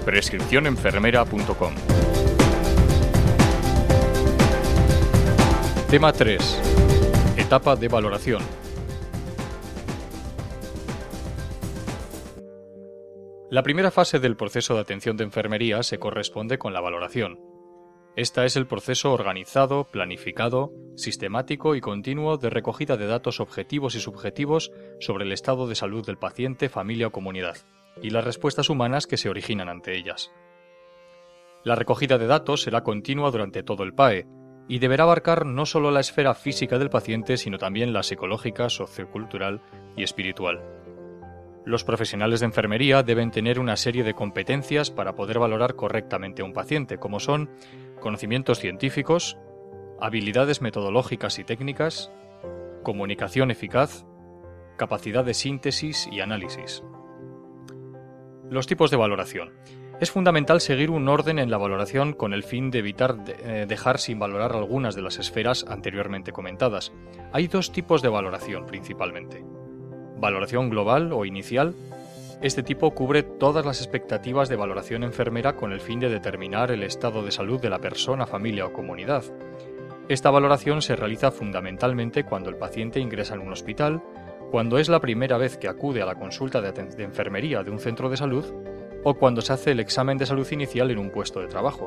prescripcionenfermera.com. Tema 3. Etapa de valoración. La primera fase del proceso de atención de enfermería se corresponde con la valoración. Esta es el proceso organizado, planificado, sistemático y continuo de recogida de datos objetivos y subjetivos sobre el estado de salud del paciente, familia o comunidad, y las respuestas humanas que se originan ante ellas. La recogida de datos será continua durante todo el PAE, y deberá abarcar no solo la esfera física del paciente, sino también la psicológica, sociocultural y espiritual. Los profesionales de enfermería deben tener una serie de competencias para poder valorar correctamente a un paciente, como son conocimientos científicos, habilidades metodológicas y técnicas, comunicación eficaz, capacidad de síntesis y análisis. Los tipos de valoración. Es fundamental seguir un orden en la valoración con el fin de evitar dejar sin valorar algunas de las esferas anteriormente comentadas. Hay dos tipos de valoración principalmente. Valoración global o inicial. Este tipo cubre todas las expectativas de valoración enfermera con el fin de determinar el estado de salud de la persona, familia o comunidad. Esta valoración se realiza fundamentalmente cuando el paciente ingresa en un hospital, cuando es la primera vez que acude a la consulta de enfermería de un centro de salud o cuando se hace el examen de salud inicial en un puesto de trabajo.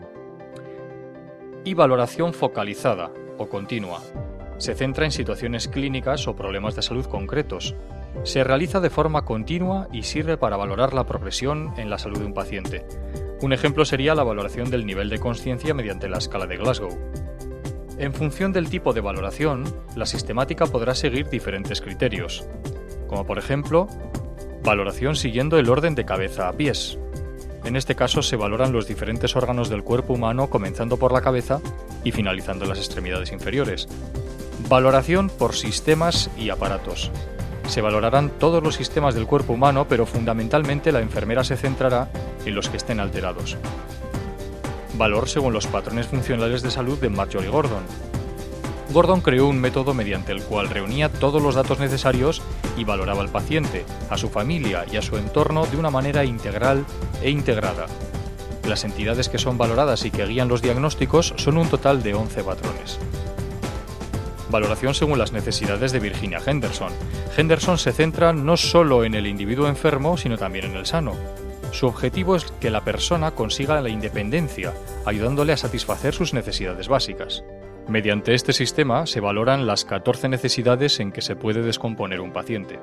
Y valoración focalizada o continua. Se centra en situaciones clínicas o problemas de salud concretos. Se realiza de forma continua y sirve para valorar la progresión en la salud de un paciente. Un ejemplo sería la valoración del nivel de consciencia mediante la escala de Glasgow. En función del tipo de valoración, la sistemática podrá seguir diferentes criterios, como por ejemplo, valoración siguiendo el orden de cabeza a pies. En este caso se valoran los diferentes órganos del cuerpo humano comenzando por la cabeza y finalizando en las extremidades inferiores. Valoración por sistemas y aparatos. Se valorarán todos los sistemas del cuerpo humano, pero fundamentalmente la enfermera se centrará en los que estén alterados. Valor según los patrones funcionales de salud de Marjorie Gordon. Gordon creó un método mediante el cual reunía todos los datos necesarios y valoraba al paciente, a su familia y a su entorno de una manera integral e integrada. Las entidades que son valoradas y que guían los diagnósticos son un total de 11 patrones. Valoración según las necesidades de Virginia Henderson. Henderson se centra no solo en el individuo enfermo, sino también en el sano. Su objetivo es que la persona consiga la independencia, ayudándole a satisfacer sus necesidades básicas. Mediante este sistema se valoran las 14 necesidades en que se puede descomponer un paciente.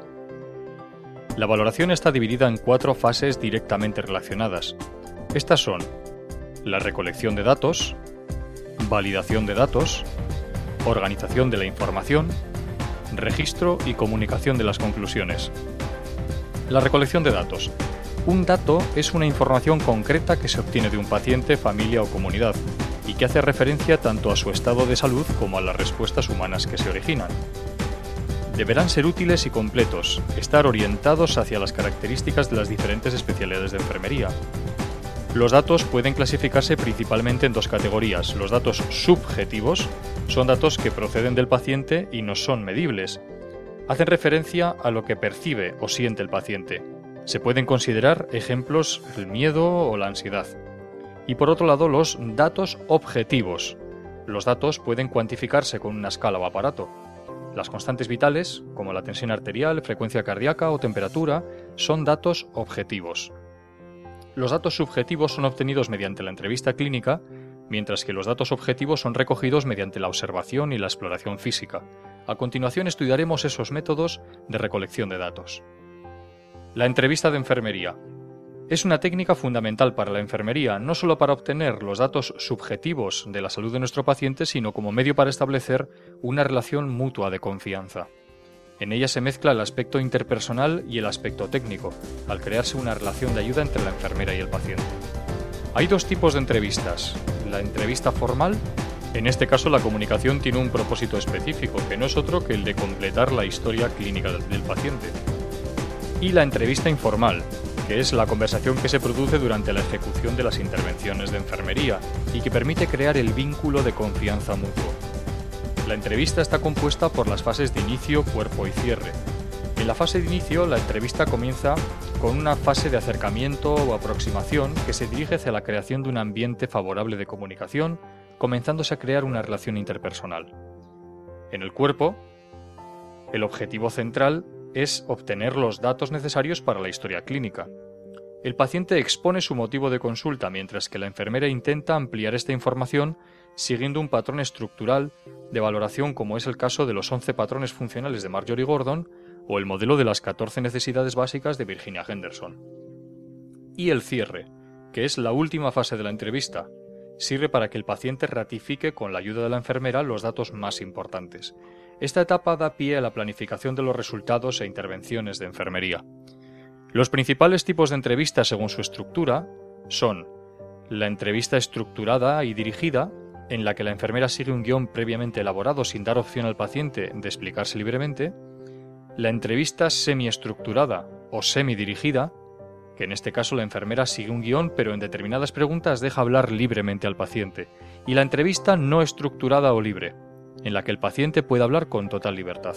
La valoración está dividida en 4 fases directamente relacionadas. Estas son la recolección de datos, validación de datos, organización de la información, registro y comunicación de las conclusiones. La recolección de datos. Un dato es una información concreta que se obtiene de un paciente, familia o comunidad y que hace referencia tanto a su estado de salud como a las respuestas humanas que se originan. Deberán ser útiles y completos, estar orientados hacia las características de las diferentes especialidades de enfermería. Los datos pueden clasificarse principalmente en 2 categorías. Los datos subjetivos son datos que proceden del paciente y no son medibles. Hacen referencia a lo que percibe o siente el paciente. Se pueden considerar ejemplos el miedo o la ansiedad. Y por otro lado, los datos objetivos. Los datos pueden cuantificarse con una escala o aparato. Las constantes vitales, como la tensión arterial, frecuencia cardíaca o temperatura, son datos objetivos. Los datos subjetivos son obtenidos mediante la entrevista clínica, mientras que los datos objetivos son recogidos mediante la observación y la exploración física. A continuación estudiaremos esos métodos de recolección de datos. La entrevista de enfermería. Es una técnica fundamental para la enfermería, no solo para obtener los datos subjetivos de la salud de nuestro paciente, sino como medio para establecer una relación mutua de confianza. En ella se mezcla el aspecto interpersonal y el aspecto técnico, al crearse una relación de ayuda entre la enfermera y el paciente. Hay 2 tipos de entrevistas. La entrevista formal. En este caso, la comunicación tiene un propósito específico, que no es otro que el de completar la historia clínica del paciente. Y la entrevista informal, que es la conversación que se produce durante la ejecución de las intervenciones de enfermería y que permite crear el vínculo de confianza mutuo. La entrevista está compuesta por las fases de inicio, cuerpo y cierre. En la fase de inicio, la entrevista comienza con una fase de acercamiento o aproximación que se dirige hacia la creación de un ambiente favorable de comunicación, comenzándose a crear una relación interpersonal. En el cuerpo, el objetivo central es obtener los datos necesarios para la historia clínica. El paciente expone su motivo de consulta, mientras que la enfermera intenta ampliar esta información siguiendo un patrón estructural de valoración, como es el caso de los 11 patrones funcionales de Marjorie Gordon o el modelo de las 14 necesidades básicas de Virginia Henderson. Y el cierre, que es la última fase de la entrevista, sirve para que el paciente ratifique con la ayuda de la enfermera los datos más importantes. Esta etapa da pie a la planificación de los resultados e intervenciones de enfermería. Los principales tipos de entrevistas según su estructura son la entrevista estructurada y dirigida, en la que la enfermera sigue un guión previamente elaborado sin dar opción al paciente de explicarse libremente, la entrevista semiestructurada o semidirigida, que en este caso la enfermera sigue un guión pero en determinadas preguntas deja hablar libremente al paciente, y la entrevista no estructurada o libre, en la que el paciente puede hablar con total libertad.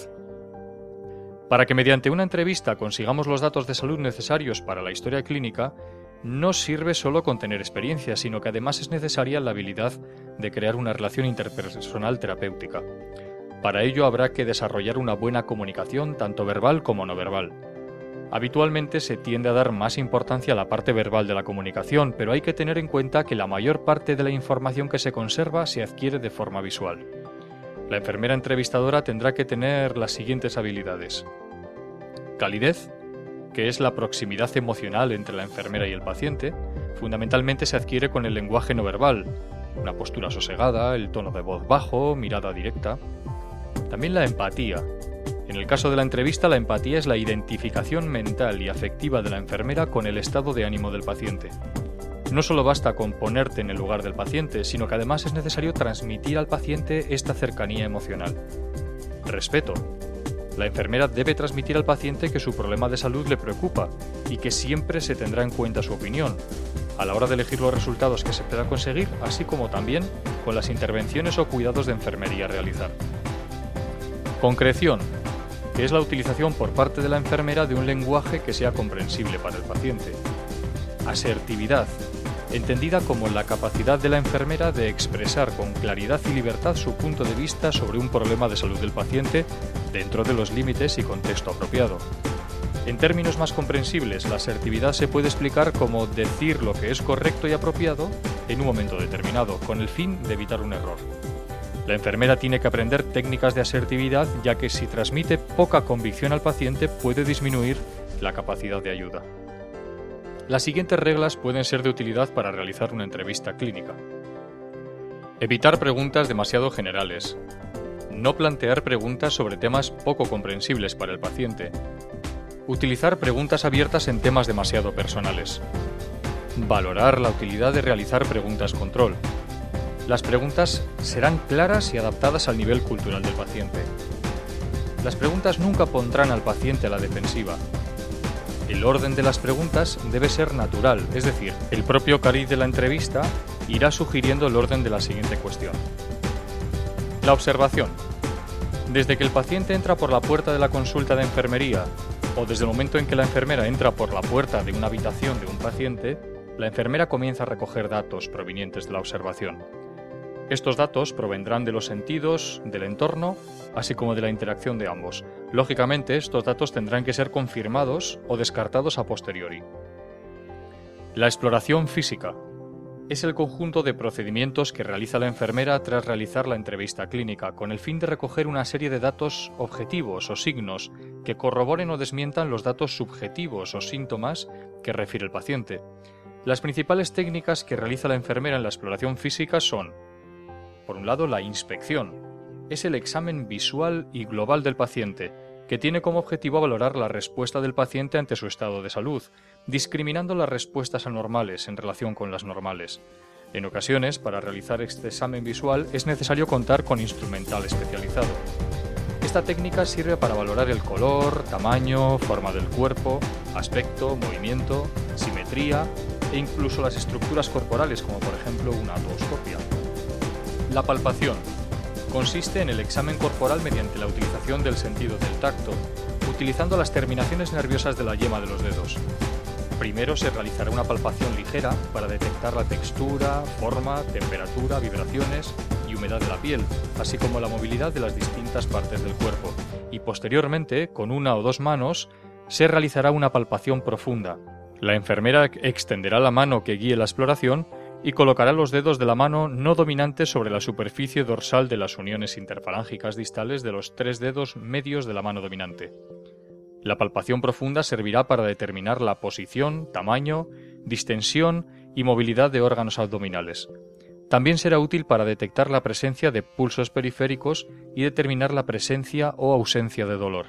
Para que mediante una entrevista consigamos los datos de salud necesarios para la historia clínica, no sirve solo con tener experiencia, sino que además es necesaria la habilidad de crear una relación interpersonal terapéutica. Para ello habrá que desarrollar una buena comunicación, tanto verbal como no verbal. Habitualmente se tiende a dar más importancia a la parte verbal de la comunicación, pero hay que tener en cuenta que la mayor parte de la información que se conserva se adquiere de forma visual. La enfermera entrevistadora tendrá que tener las siguientes habilidades: calidez, que es la proximidad emocional entre la enfermera y el paciente, fundamentalmente se adquiere con el lenguaje no verbal, una postura sosegada, el tono de voz bajo, mirada directa. También la empatía. En el caso de la entrevista, la empatía es la identificación mental y afectiva de la enfermera con el estado de ánimo del paciente. No solo basta con ponerte en el lugar del paciente, sino que además es necesario transmitir al paciente esta cercanía emocional. Respeto. La enfermera debe transmitir al paciente que su problema de salud le preocupa y que siempre se tendrá en cuenta su opinión, a la hora de elegir los resultados que se puedan conseguir, así como también con las intervenciones o cuidados de enfermería a realizar. Concreción, que es la utilización por parte de la enfermera de un lenguaje que sea comprensible para el paciente. Asertividad, entendida como la capacidad de la enfermera de expresar con claridad y libertad su punto de vista sobre un problema de salud del paciente dentro de los límites y contexto apropiado. En términos más comprensibles, la asertividad se puede explicar como decir lo que es correcto y apropiado en un momento determinado, con el fin de evitar un error. La enfermera tiene que aprender técnicas de asertividad, ya que si transmite poca convicción al paciente puede disminuir la capacidad de ayuda. Las siguientes reglas pueden ser de utilidad para realizar una entrevista clínica. Evitar preguntas demasiado generales. No plantear preguntas sobre temas poco comprensibles para el paciente. Utilizar preguntas abiertas en temas demasiado personales. Valorar la utilidad de realizar preguntas control. Las preguntas serán claras y adaptadas al nivel cultural del paciente. Las preguntas nunca pondrán al paciente a la defensiva. El orden de las preguntas debe ser natural, es decir, el propio cariz de la entrevista irá sugiriendo el orden de la siguiente cuestión. La observación. Desde que el paciente entra por la puerta de la consulta de enfermería o desde el momento en que la enfermera entra por la puerta de una habitación de un paciente, la enfermera comienza a recoger datos provenientes de la observación. Estos datos provendrán de los sentidos, del entorno, así como de la interacción de ambos. Lógicamente, estos datos tendrán que ser confirmados o descartados a posteriori. La exploración física es el conjunto de procedimientos que realiza la enfermera tras realizar la entrevista clínica, con el fin de recoger una serie de datos objetivos o signos que corroboren o desmientan los datos subjetivos o síntomas que refiere el paciente. Las principales técnicas que realiza la enfermera en la exploración física son: por un lado, la inspección. Es el examen visual y global del paciente, que tiene como objetivo valorar la respuesta del paciente ante su estado de salud, discriminando las respuestas anormales en relación con las normales. En ocasiones, para realizar este examen visual es necesario contar con instrumental especializado. Esta técnica sirve para valorar el color, tamaño, forma del cuerpo, aspecto, movimiento, simetría e incluso las estructuras corporales, como por ejemplo una otoscopia. La palpación consiste en el examen corporal mediante la utilización del sentido del tacto, utilizando las terminaciones nerviosas de la yema de los dedos. Primero se realizará una palpación ligera para detectar la textura, forma, temperatura, vibraciones y humedad de la piel, así como la movilidad de las distintas partes del cuerpo, y posteriormente, con una o dos manos, se realizará una palpación profunda. La enfermera extenderá la mano que guíe la exploración y colocará los dedos de la mano no dominante sobre la superficie dorsal de las uniones interfalángicas distales de los 3 dedos medios de la mano dominante. La palpación profunda servirá para determinar la posición, tamaño, distensión y movilidad de órganos abdominales. También será útil para detectar la presencia de pulsos periféricos y determinar la presencia o ausencia de dolor.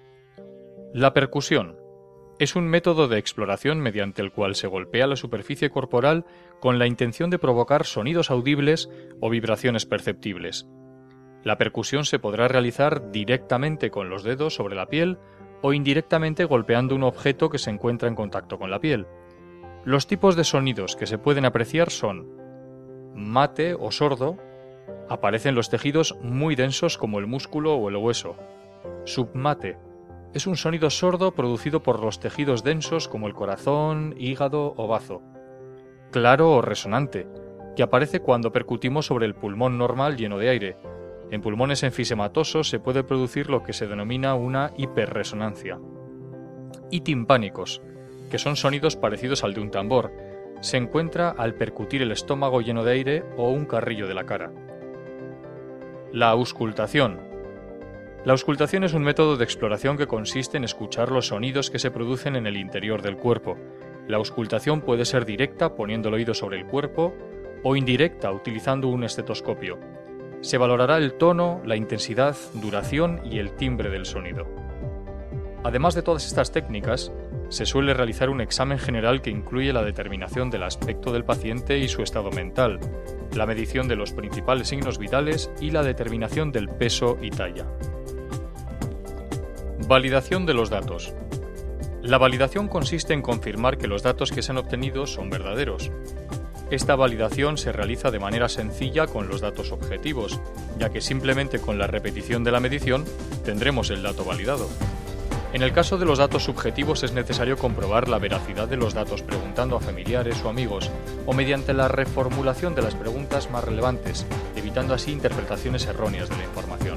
La percusión es un método de exploración mediante el cual se golpea la superficie corporal con la intención de provocar sonidos audibles o vibraciones perceptibles. La percusión se podrá realizar directamente con los dedos sobre la piel o indirectamente golpeando un objeto que se encuentra en contacto con la piel. Los tipos de sonidos que se pueden apreciar son mate o sordo, aparecen los tejidos muy densos como el músculo o el hueso. Submate es un sonido sordo producido por los tejidos densos como el corazón, hígado o bazo. Claro o resonante, que aparece cuando percutimos sobre el pulmón normal lleno de aire. En pulmones enfisematosos se puede producir lo que se denomina una hiperresonancia. Y timpánicos, que son sonidos parecidos al de un tambor. Se encuentra al percutir el estómago lleno de aire o un carrillo de la cara. La auscultación. La auscultación es un método de exploración que consiste en escuchar los sonidos que se producen en el interior del cuerpo. La auscultación puede ser directa poniendo el oído sobre el cuerpo o indirecta utilizando un estetoscopio. Se valorará el tono, la intensidad, duración y el timbre del sonido. Además de todas estas técnicas, se suele realizar un examen general que incluye la determinación del aspecto del paciente y su estado mental, la medición de los principales signos vitales y la determinación del peso y talla. Validación de los datos. La validación consiste en confirmar que los datos que se han obtenido son verdaderos. Esta validación se realiza de manera sencilla con los datos objetivos, ya que simplemente con la repetición de la medición tendremos el dato validado. En el caso de los datos subjetivos es necesario comprobar la veracidad de los datos preguntando a familiares o amigos, o mediante la reformulación de las preguntas más relevantes, evitando así interpretaciones erróneas de la información.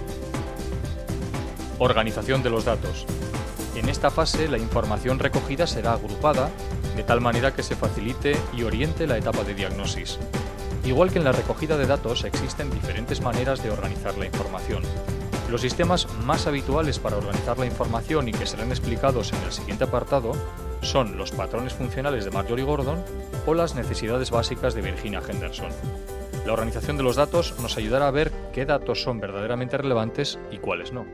Organización de los datos. En esta fase la información recogida será agrupada de tal manera que se facilite y oriente la etapa de diagnosis. Igual que en la recogida de datos existen diferentes maneras de organizar la información. Los sistemas más habituales para organizar la información y que serán explicados en el siguiente apartado son los patrones funcionales de Marjorie Gordon o las necesidades básicas de Virginia Henderson. La organización de los datos nos ayudará a ver qué datos son verdaderamente relevantes y cuáles no.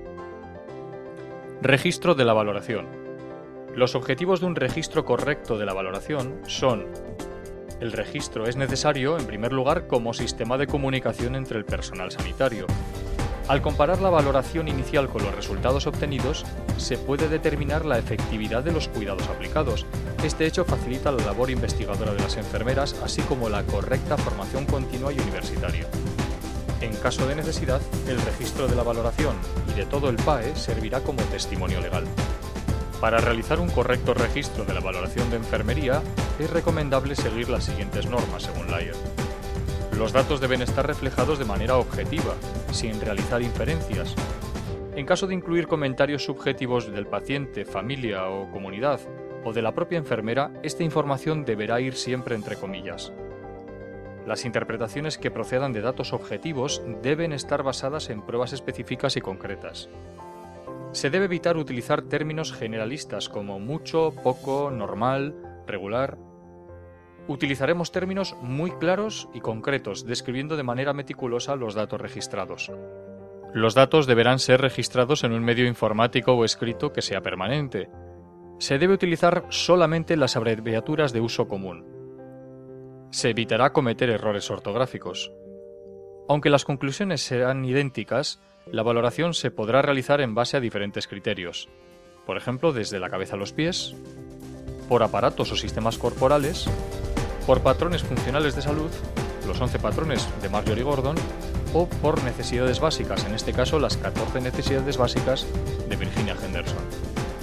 Registro de la valoración. Los objetivos de un registro correcto de la valoración son: el registro es necesario, en primer lugar, como sistema de comunicación entre el personal sanitario. Al comparar la valoración inicial con los resultados obtenidos, se puede determinar la efectividad de los cuidados aplicados. Este hecho facilita la labor investigadora de las enfermeras, así como la correcta formación continua y universitaria. En caso de necesidad, el registro de la valoración y de todo el PAE servirá como testimonio legal. Para realizar un correcto registro de la valoración de enfermería, es recomendable seguir las siguientes normas según Lyer. Los datos deben estar reflejados de manera objetiva, sin realizar inferencias. En caso de incluir comentarios subjetivos del paciente, familia o comunidad, o de la propia enfermera, esta información deberá ir siempre entre comillas. Las interpretaciones que procedan de datos objetivos deben estar basadas en pruebas específicas y concretas. Se debe evitar utilizar términos generalistas como mucho, poco, normal, regular. Utilizaremos términos muy claros y concretos, describiendo de manera meticulosa los datos registrados. Los datos deberán ser registrados en un medio informático o escrito que sea permanente. Se debe utilizar solamente las abreviaturas de uso común. Se evitará cometer errores ortográficos. Aunque las conclusiones serán idénticas, la valoración se podrá realizar en base a diferentes criterios. Por ejemplo, desde la cabeza a los pies, por aparatos o sistemas corporales, por patrones funcionales de salud, los 11 patrones de Marjorie Gordon, o por necesidades básicas, en este caso las 14 necesidades básicas de Virginia Henderson.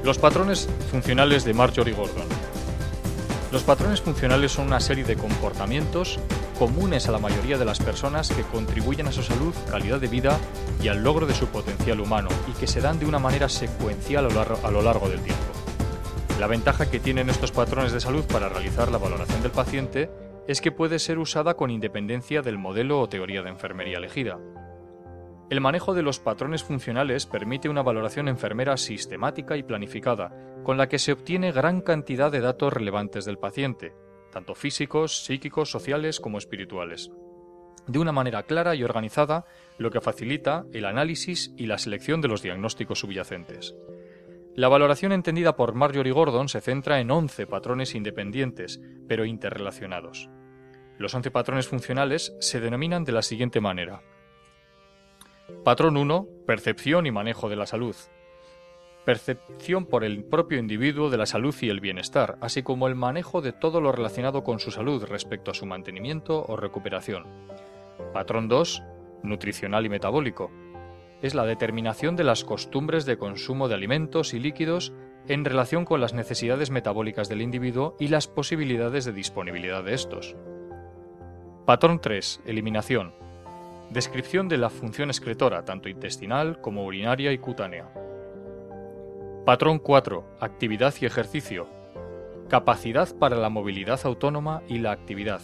Los patrones funcionales de Marjorie Gordon. Los patrones funcionales son una serie de comportamientos comunes a la mayoría de las personas que contribuyen a su salud, calidad de vida y al logro de su potencial humano y que se dan de una manera secuencial a lo largo del tiempo. La ventaja que tienen estos patrones de salud para realizar la valoración del paciente es que puede ser usada con independencia del modelo o teoría de enfermería elegida. El manejo de los patrones funcionales permite una valoración enfermera sistemática y planificada, con la que se obtiene gran cantidad de datos relevantes del paciente, tanto físicos, psíquicos, sociales como espirituales, de una manera clara y organizada, lo que facilita el análisis y la selección de los diagnósticos subyacentes. La valoración entendida por Marjorie Gordon se centra en 11 patrones independientes, pero interrelacionados. Los 11 patrones funcionales se denominan de la siguiente manera. Patrón 1. Percepción y manejo de la salud. Percepción por el propio individuo de la salud y el bienestar, así como el manejo de todo lo relacionado con su salud respecto a su mantenimiento o recuperación. Patrón 2. Nutricional y metabólico. Es la determinación de las costumbres de consumo de alimentos y líquidos en relación con las necesidades metabólicas del individuo y las posibilidades de disponibilidad de estos. Patrón 3. Eliminación. Descripción de la función excretora, tanto intestinal como urinaria y cutánea. Patrón 4. Actividad y ejercicio. Capacidad para la movilidad autónoma y la actividad.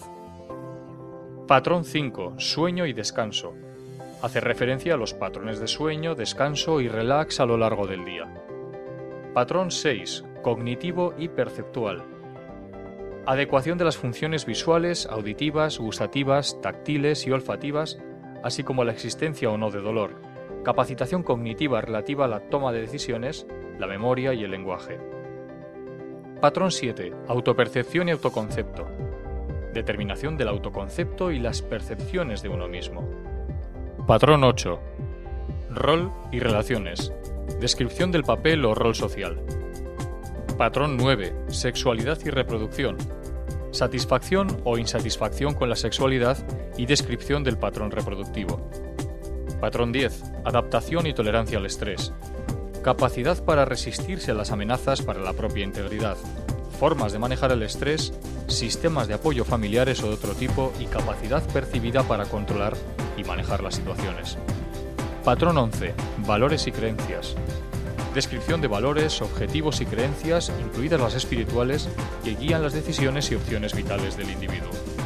Patrón 5. Sueño y descanso. Hace referencia a los patrones de sueño, descanso y relax a lo largo del día. Patrón 6. Cognitivo y perceptual. Adecuación de las funciones visuales, auditivas, gustativas, táctiles y olfativas, así como la existencia o no de dolor. Capacitación cognitiva relativa a la toma de decisiones, la memoria y el lenguaje. Patrón 7. Autopercepción y autoconcepto. Determinación del autoconcepto y las percepciones de uno mismo. Patrón 8. Rol y relaciones. Descripción del papel o rol social. Patrón 9. Sexualidad y reproducción. Satisfacción o insatisfacción con la sexualidad y descripción del patrón reproductivo. Patrón 10. Adaptación y tolerancia al estrés. Capacidad para resistirse a las amenazas para la propia integridad. Formas de manejar el estrés, sistemas de apoyo familiares o de otro tipo y capacidad percibida para controlar y manejar las situaciones. Patrón 11. Valores y creencias. Descripción de valores, objetivos y creencias, incluidas las espirituales, que guían las decisiones y opciones vitales del individuo.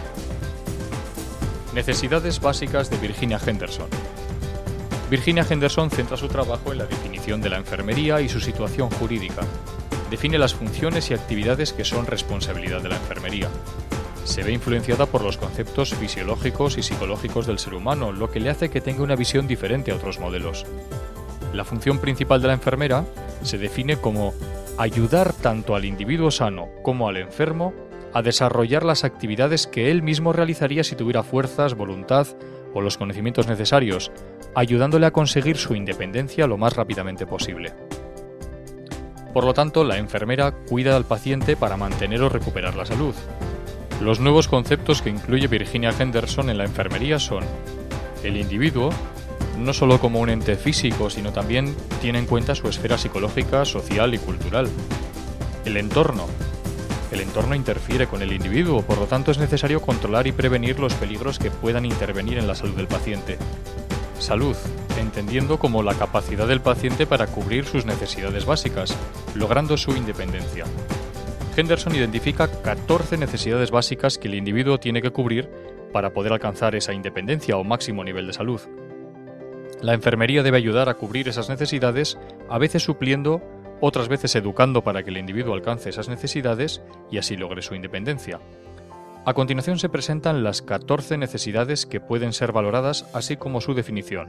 Necesidades básicas de Virginia Henderson. Virginia Henderson centra su trabajo en la definición de la enfermería y su situación jurídica. Define las funciones y actividades que son responsabilidad de la enfermería. Se ve influenciada por los conceptos fisiológicos y psicológicos del ser humano, lo que le hace que tenga una visión diferente a otros modelos. La función principal de la enfermera se define como ayudar tanto al individuo sano como al enfermo a desarrollar las actividades que él mismo realizaría si tuviera fuerzas, voluntad o los conocimientos necesarios, ayudándole a conseguir su independencia lo más rápidamente posible. Por lo tanto, la enfermera cuida al paciente para mantener o recuperar la salud. Los nuevos conceptos que incluye Virginia Henderson en la enfermería son el individuo, no solo como un ente físico, sino también tiene en cuenta su esfera psicológica, social y cultural. El entorno. El entorno interfiere con el individuo, por lo tanto es necesario controlar y prevenir los peligros que puedan intervenir en la salud del paciente. Salud, entendiendo como la capacidad del paciente para cubrir sus necesidades básicas, logrando su independencia. Henderson identifica 14 necesidades básicas que el individuo tiene que cubrir para poder alcanzar esa independencia o máximo nivel de salud. La enfermería debe ayudar a cubrir esas necesidades, a veces supliendo, otras veces educando para que el individuo alcance esas necesidades y así logre su independencia. A continuación se presentan las 14 necesidades que pueden ser valoradas, así como su definición.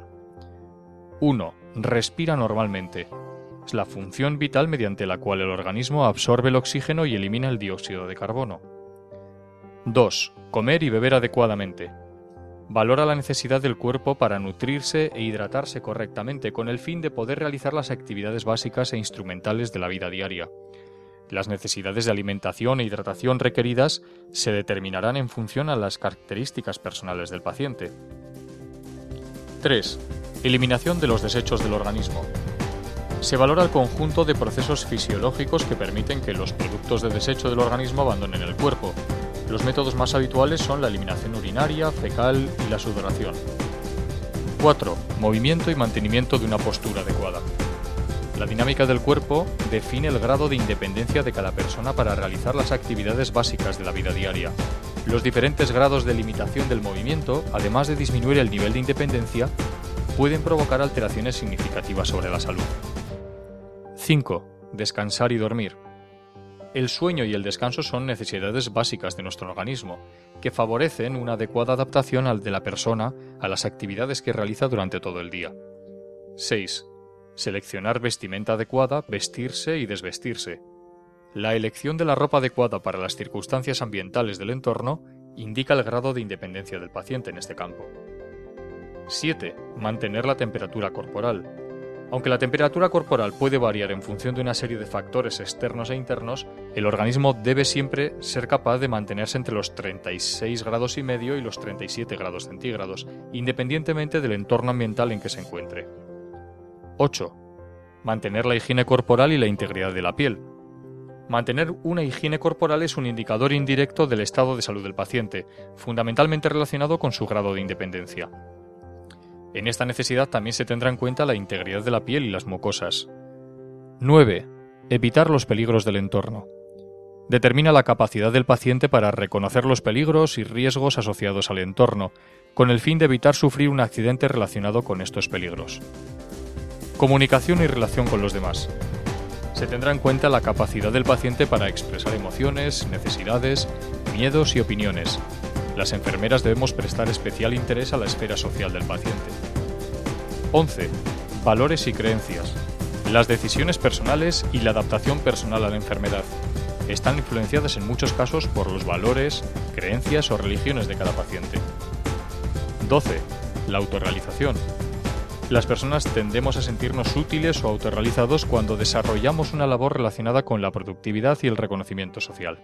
1. Respira normalmente. Es la función vital mediante la cual el organismo absorbe el oxígeno y elimina el dióxido de carbono. 2. Comer y beber adecuadamente. Valora la necesidad del cuerpo para nutrirse e hidratarse correctamente con el fin de poder realizar las actividades básicas e instrumentales de la vida diaria. Las necesidades de alimentación e hidratación requeridas se determinarán en función a las características personales del paciente. 3. Eliminación de los desechos del organismo. Se valora el conjunto de procesos fisiológicos que permiten que los productos de desecho del organismo abandonen el cuerpo. Los métodos más habituales son la eliminación urinaria, fecal y la sudoración. 4. Movimiento y mantenimiento de una postura adecuada. La dinámica del cuerpo define el grado de independencia de cada persona para realizar las actividades básicas de la vida diaria. Los diferentes grados de limitación del movimiento, además de disminuir el nivel de independencia, pueden provocar alteraciones significativas sobre la salud. 5. Descansar y dormir. El sueño y el descanso son necesidades básicas de nuestro organismo, que favorecen una adecuada adaptación de la persona a las actividades que realiza durante todo el día. 6. Seleccionar vestimenta adecuada, vestirse y desvestirse. La elección de la ropa adecuada para las circunstancias ambientales del entorno indica el grado de independencia del paciente en este campo. 7. Mantener la temperatura corporal. Aunque la temperatura corporal puede variar en función de una serie de factores externos e internos, el organismo debe siempre ser capaz de mantenerse entre los 36,5 grados y los 37 grados centígrados, independientemente del entorno ambiental en que se encuentre. 8. Mantener la higiene corporal y la integridad de la piel. Mantener una higiene corporal es un indicador indirecto del estado de salud del paciente, fundamentalmente relacionado con su grado de independencia. En esta necesidad también se tendrá en cuenta la integridad de la piel y las mucosas. 9. Evitar los peligros del entorno. Determina la capacidad del paciente para reconocer los peligros y riesgos asociados al entorno, con el fin de evitar sufrir un accidente relacionado con estos peligros. Comunicación y relación con los demás. Se tendrá en cuenta la capacidad del paciente para expresar emociones, necesidades, miedos y opiniones. Las enfermeras debemos prestar especial interés a la esfera social del paciente. 11. Valores y creencias. Las decisiones personales y la adaptación personal a la enfermedad están influenciadas en muchos casos por los valores, creencias o religiones de cada paciente. 12. La autorrealización. Las personas tendemos a sentirnos útiles o autorrealizados cuando desarrollamos una labor relacionada con la productividad y el reconocimiento social.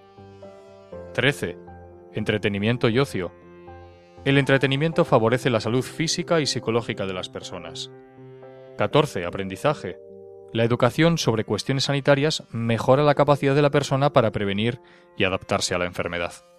13. Entretenimiento y ocio. El entretenimiento favorece la salud física y psicológica de las personas. 14. Aprendizaje. La educación sobre cuestiones sanitarias mejora la capacidad de la persona para prevenir y adaptarse a la enfermedad.